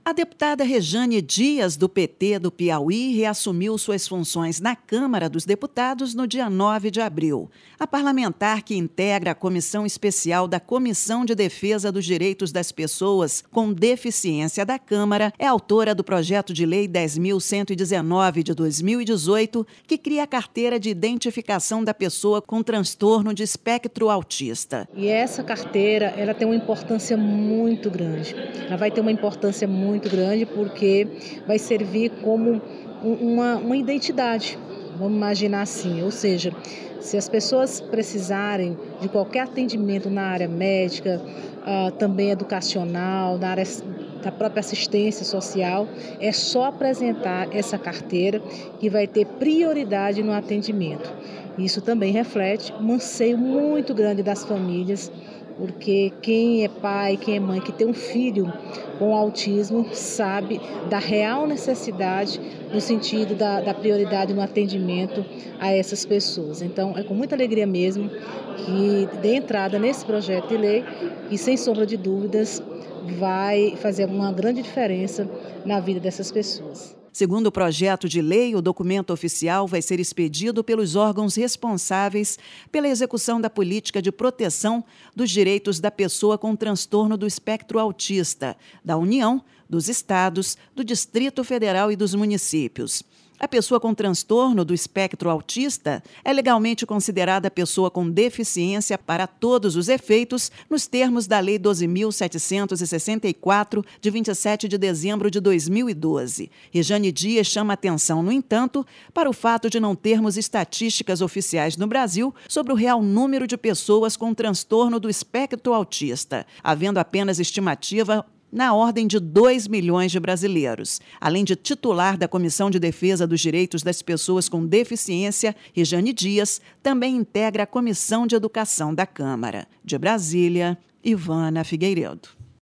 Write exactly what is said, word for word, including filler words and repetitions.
A deputada Rejane Dias, do P T do Piauí, reassumiu suas funções na Câmara dos Deputados no dia nove de abril. A parlamentar que integra a Comissão Especial da Comissão de Defesa dos Direitos das Pessoas com Deficiência da Câmara é autora do projeto de lei dez mil cento e dezenove de dois mil e dezoito, que cria a carteira de identificação da pessoa com transtorno de espectro autista. E essa carteira, ela tem uma importância muito grande. Ela vai ter uma importância muito muito grande porque vai servir como uma, uma identidade, vamos imaginar assim, ou seja, se as pessoas precisarem de qualquer atendimento na área médica, uh, também educacional, na área da própria assistência social, é só apresentar essa carteira que vai ter prioridade no atendimento. Isso também reflete um anseio muito grande das famílias, porque quem é pai, quem é mãe, que tem um filho com autismo, sabe da real necessidade no sentido da, da prioridade no atendimento a essas pessoas. Então, é com muita alegria mesmo que dê entrada nesse projeto de lei e, sem sombra de dúvidas, vai fazer uma grande diferença na vida dessas pessoas. Segundo o projeto de lei, o documento oficial vai ser expedido pelos órgãos responsáveis pela execução da política de proteção dos direitos da pessoa com transtorno do espectro autista, da União, dos estados, do Distrito Federal e dos municípios. A pessoa com transtorno do espectro autista é legalmente considerada pessoa com deficiência para todos os efeitos, nos termos da Lei doze mil setecentos e sessenta e quatro, de vinte e sete de dezembro de dois mil e doze. Rejane Dias chama atenção, no entanto, para o fato de não termos estatísticas oficiais no Brasil sobre o real número de pessoas com transtorno do espectro autista, havendo apenas estimativa na ordem de dois milhões de brasileiros. Além de titular da Comissão de Defesa dos Direitos das Pessoas com Deficiência, Rejane Dias também integra a Comissão de Educação da Câmara. De Brasília, Ivana Figueiredo.